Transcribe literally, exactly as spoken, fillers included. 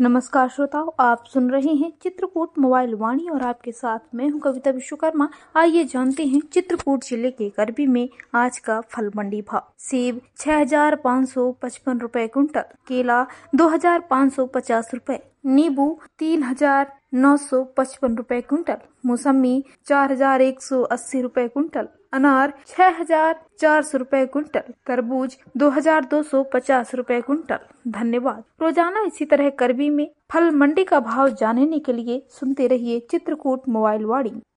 नमस्कार श्रोताओ, आप सुन रहे हैं चित्रकूट मोबाइल वाणी और आपके साथ मैं हूं कविता विश्वकर्मा। आइए जानते हैं चित्रकूट जिले के करबी में आज का फल मंडी भाव। सेब छह हजार पाँच सौ पचपन रूपए कुंटल, केला दो हजार पाँच सौ पचास रूपए, नींबू तीन हजार नौ सौ पचपन रूपए कुंटल, मौसमी चार हजार एक सौ अस्सी रूपए कुंटल, अनार छह हजार चार सौ रूपए कुंटल, तरबूज दो हजार दो सौ पचास रूपए कुंटल। धन्यवाद। रोजाना इसी तरह करबी में फल मंडी का भाव जानने के लिए सुनते रहिए चित्रकूट मोबाइल वाणी।